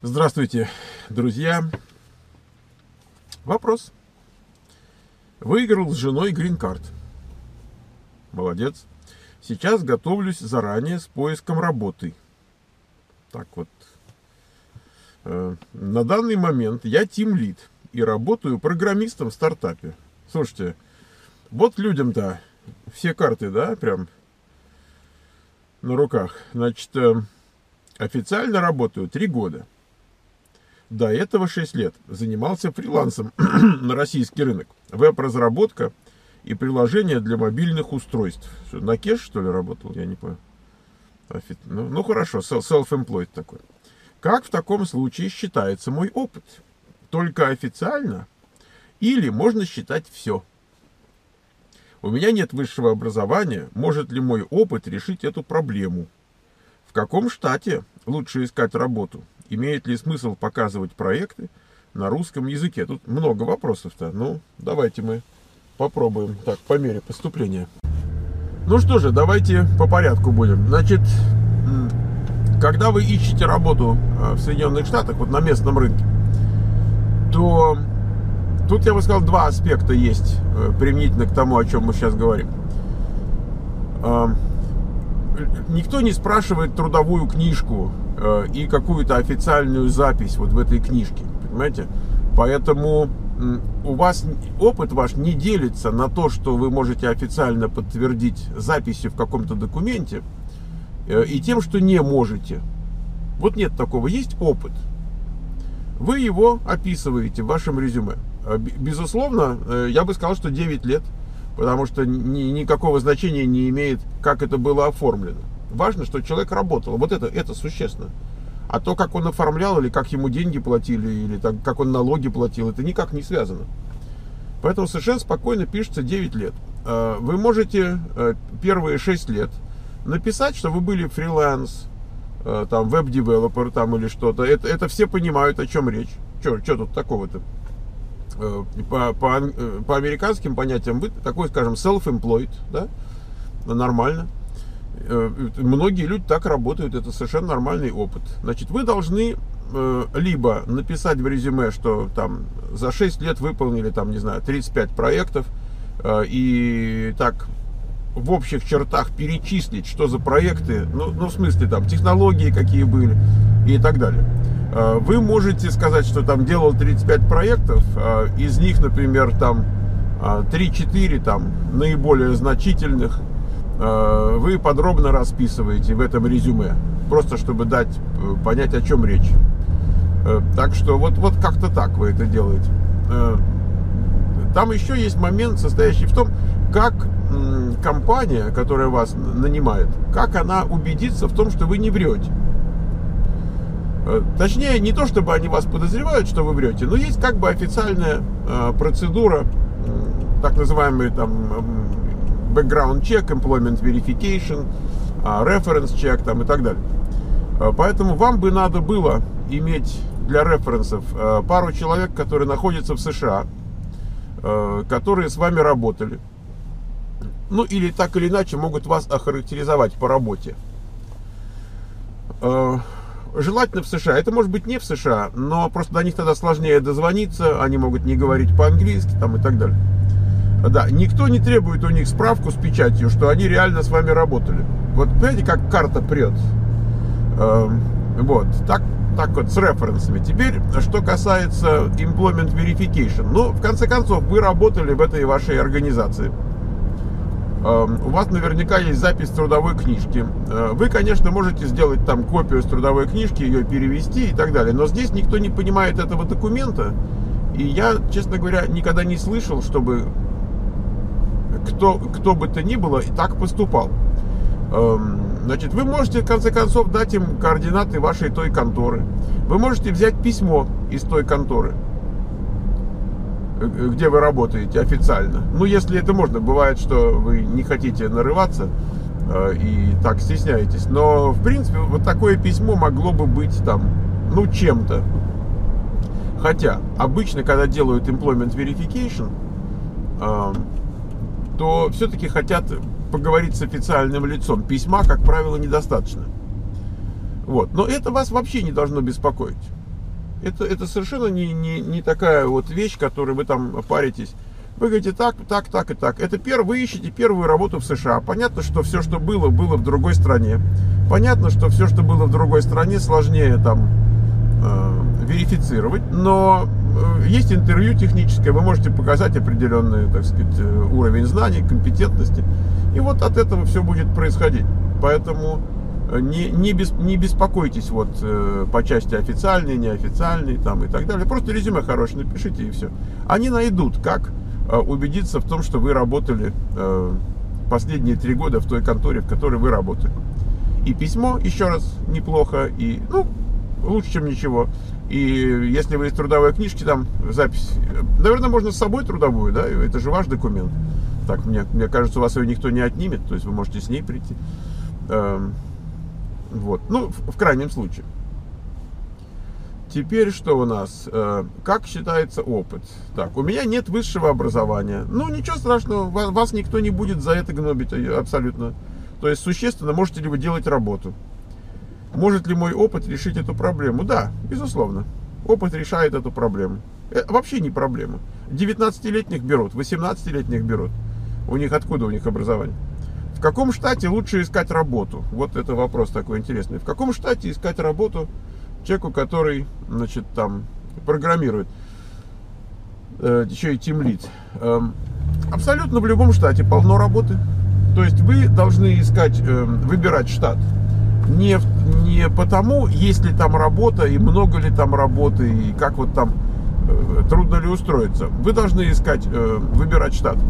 Здравствуйте, друзья. Вопрос. Выиграл с женой грин-карт. Молодец. Сейчас готовлюсь заранее с поиском работы. Так вот. На данный момент я тимлид и работаю программистом в стартапе. Слушайте, вот людям-то все карты, да, прям на руках. Значит, официально работаю 3 года. До этого 6 лет занимался фрилансом на российский рынок. Веб-разработка и приложения для мобильных устройств. На кеш, что ли, работал? Я не понял. Ну хорошо, self-employed такой. Как в таком случае считается мой опыт? Только официально? Или можно считать все? У меня нет высшего образования. Может ли мой опыт решить эту проблему? В каком штате лучше искать работу? Имеет ли смысл показывать проекты на русском языке? Тут много вопросов-то. Ну, давайте мы попробуем так, по мере поступления. Ну что же, давайте по порядку будем. Значит, когда вы ищете работу в Соединенных Штатах, вот на местном рынке, то тут, я бы сказал, 2 аспекта есть применительно к тому, о чем мы сейчас говорим. Никто не спрашивает трудовую книжку и какую-то официальную запись вот в этой книжке, понимаете? Поэтому у вас опыт ваш не делится на то, что вы можете официально подтвердить записью в каком-то документе, и тем, что не можете. Вот нет такого, есть опыт. Вы его описываете в вашем резюме. Безусловно, я бы сказал, что 9 лет, потому что никакого значения не имеет, как это было оформлено. Важно, что человек работал. Вот это существенно. А то, как он оформлял, или как ему деньги платили, или так, как он налоги платил, это никак не связано. Поэтому совершенно спокойно пишется 9 лет. Вы можете первые 6 лет написать, что вы были фриланс, там, веб-девелопер там, или что-то. Это все понимают, о чем речь. Что тут такого-то? По американским понятиям вы такой, скажем, self-employed, да? Нормально. Многие люди так работают, это совершенно нормальный опыт. Значит, вы должны либо написать в резюме, что там за 6 лет выполнили, там, не знаю, 35 проектов, и так в общих чертах перечислить, что за проекты, ну в смысле, там, технологии какие были и так далее. Вы можете сказать, что там делал 35 проектов, из них, например, там 3-4 там наиболее значительных вы подробно расписываете в этом резюме, просто чтобы дать понять, о чем речь. Так что вот как-то так вы это делаете. Там еще есть момент, состоящий в том, как компания, которая вас нанимает, как она убедится в том, что вы не врете. Точнее, не то, чтобы они вас подозревают, что вы врете, но есть как бы официальная процедура, так называемый там background check, employment verification, reference check там, и так далее. Поэтому вам бы надо было иметь для референсов пару человек, которые находятся в США, которые с вами работали. Ну или так или иначе могут вас охарактеризовать по работе. Желательно в США. Это может быть не в США, но просто до них тогда сложнее дозвониться, они могут не говорить по-английски там, и так далее. Да, никто не требует у них справку с печатью, что они реально с вами работали. Вот понимаете, как карта прет. Вот, так вот, с референсами. Теперь, что касается employment verification. Ну, в конце концов, вы работали в этой вашей организации. У вас наверняка есть запись трудовой книжки. Вы, конечно, можете сделать там копию с трудовой книжки, ее перевести и так далее. Но здесь никто не понимает этого документа. И я, честно говоря, никогда не слышал, чтобы кто бы то ни было и так поступал. Значит, вы можете, в конце концов, дать им координаты вашей той конторы. Вы можете взять письмо из той конторы, где вы работаете официально. Ну, если это можно. Бывает, что вы не хотите нарываться и так стесняетесь. Но, в принципе, вот такое письмо могло бы быть там, ну, чем-то. Хотя, обычно, когда делают employment verification, то все-таки хотят поговорить с официальным лицом. Письма, как правило, недостаточно. Вот. Но это вас вообще не должно беспокоить. Это совершенно не такая вот вещь, которой вы там паритесь. Вы говорите так и так. Вы ищете первую работу в США. Понятно, что все, что было в другой стране. Понятно, что все, что было в другой стране, сложнее там верифицировать. Но есть интервью техническое, вы можете показать определенный, так сказать, уровень знаний, компетентности. И вот от этого все будет происходить. Поэтому не беспокойтесь вот по части официальной, неофициальной там, и так далее. Просто резюме хорошее напишите, и все. Они найдут, как убедиться в том, что вы работали последние 3 года в той конторе, в которой вы работали. И письмо, еще раз, неплохо, и, лучше, чем ничего. И если вы из трудовой книжки, там запись, наверное, можно с собой трудовую, да, это же ваш документ. Так, мне кажется, у вас ее никто не отнимет, то есть вы можете с ней прийти. Вот, в крайнем случае. Теперь что у нас? Как считается опыт? Так, у меня нет высшего образования. Ничего страшного, вас никто не будет за это гнобить абсолютно. То есть, существенно, можете ли вы делать работу? Может ли мой опыт решить эту проблему? Да, безусловно. Опыт решает эту проблему. Вообще не проблема. 19-летних берут, 18-летних берут. Откуда у них образование? В каком штате лучше искать работу? Вот это вопрос такой интересный. В каком штате искать работу человеку, который, значит, там программирует, еще и тимлид? Абсолютно в любом штате полно работы. То есть вы должны искать, выбирать штат не потому, есть ли там работа и много ли там работы и как вот там трудно ли устроиться. Вы должны искать, выбирать штат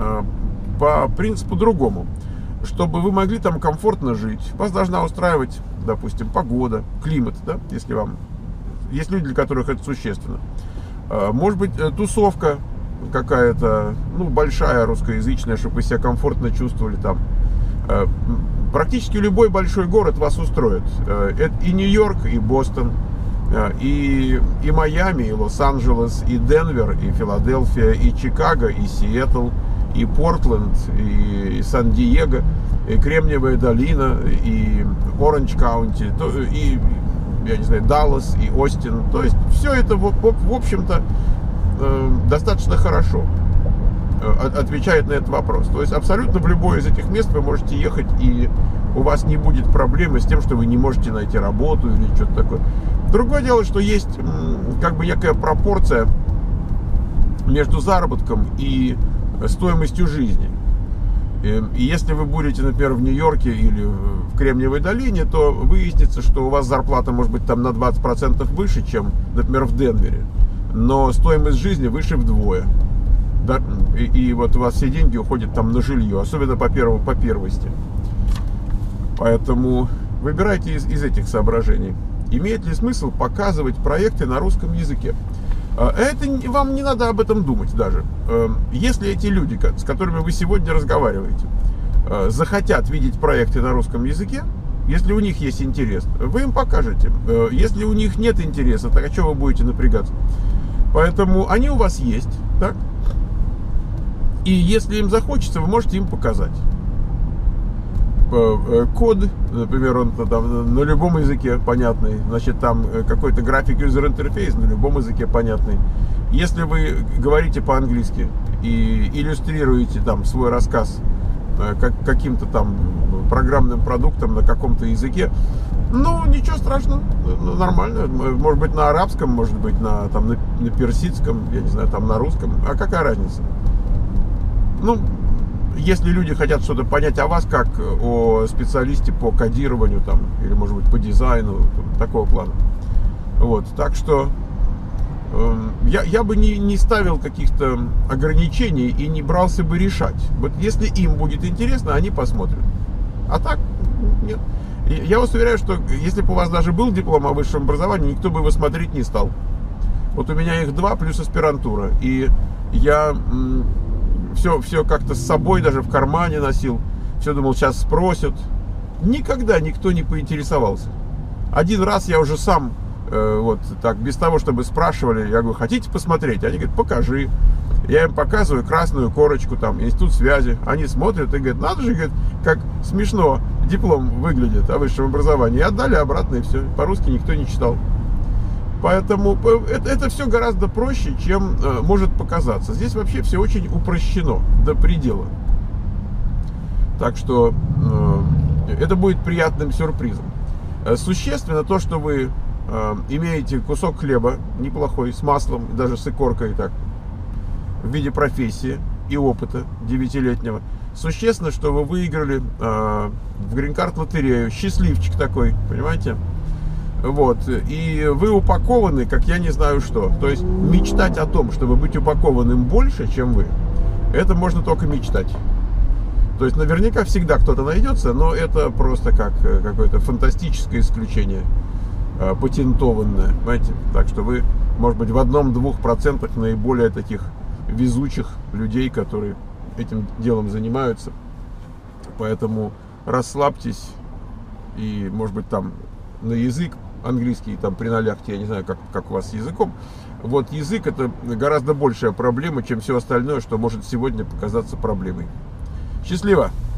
по принципу другому. Чтобы вы могли там комфортно жить, вас должна устраивать, допустим, погода, климат, да, если есть люди, для которых это существенно. Может быть, тусовка какая-то, большая, русскоязычная, чтобы вы себя комфортно чувствовали там. Практически любой большой город вас устроит. Это и Нью-Йорк, и Бостон, и Майами, и Лос-Анджелес, и Денвер, и Филадельфия, и Чикаго, и Сиэтл, и Портленд, и Сан-Диего, и Кремниевая долина, и Оранж-Каунти, и, я не знаю, Даллас, и Остин. То есть все это, в общем-то, достаточно хорошо отвечает на этот вопрос. То есть абсолютно в любое из этих мест вы можете ехать, и у вас не будет проблемы с тем, что вы не можете найти работу или что-то такое. Другое дело, что есть как бы некая пропорция между заработком и стоимостью жизни. И если вы будете, например, в Нью-Йорке или в Кремниевой долине, то выяснится, что у вас зарплата может быть там на 20% выше, чем, например, в Денвере. Но стоимость жизни выше вдвое. Да? И вот у вас все деньги уходят там на жилье, особенно по первости. Поэтому выбирайте из этих соображений. Имеет ли смысл показывать проекты на русском языке? Это вам не надо об этом думать даже. Если эти люди, с которыми вы сегодня разговариваете, захотят видеть проекты на русском языке, если у них есть интерес, вы им покажете. Если у них нет интереса, так а что вы будете напрягаться? Поэтому они у вас есть, так? И если им захочется, вы можете им показать. Код, например, он там на любом языке понятный, значит, там какой-то график юзер-интерфейс на любом языке понятный. Если вы говорите по-английски и иллюстрируете там свой рассказ каким-то там программным продуктом на каком-то языке, ничего страшного, нормально. Может быть, на арабском, может быть, на персидском, я не знаю, там на русском. А какая разница? Если люди хотят что-то понять о вас, как о специалисте по кодированию там, или, может быть, по дизайну, такого плана. Вот, так что я бы не ставил каких-то ограничений и не брался бы решать. Вот если им будет интересно, они посмотрят. А так, нет. Я вас уверяю, что если бы у вас даже был диплом о высшем образовании, никто бы его смотреть не стал. Вот у меня их 2 плюс аспирантура. И я все как-то с собой даже в кармане носил. Все думал, сейчас спросят. Никогда никто не поинтересовался. Один раз я уже сам, вот так, без того, чтобы спрашивали, я говорю, хотите посмотреть? Они говорят, покажи. Я им показываю красную корочку, там, институт связи. Они смотрят и говорят, надо же, говорят, как смешно диплом выглядит о высшем образовании. И отдали обратно, и все. По-русски никто не читал. Поэтому это все гораздо проще, чем может показаться. Здесь вообще все очень упрощено до предела. Так что это будет приятным сюрпризом. Существенно то, что вы имеете кусок хлеба неплохой, с маслом, даже с икоркой, так, в виде профессии и опыта 9-летнего. Существенно, что вы выиграли в грин-карт лотерею. Счастливчик такой, понимаете? Вот. И вы упакованы, как я не знаю что. То есть мечтать о том, чтобы быть упакованным больше, чем вы, это можно только мечтать. То есть наверняка всегда кто-то найдется, но это просто как какое-то фантастическое исключение, патентованное, понимаете? Так что вы, может быть, в 1-2% наиболее таких везучих людей, которые этим делом занимаются. Поэтому расслабьтесь и, может быть, там на язык английский там приналяхте, я не знаю, как у вас с языком. Вот язык — это гораздо большая проблема, чем все остальное, что может сегодня показаться проблемой. Счастливо!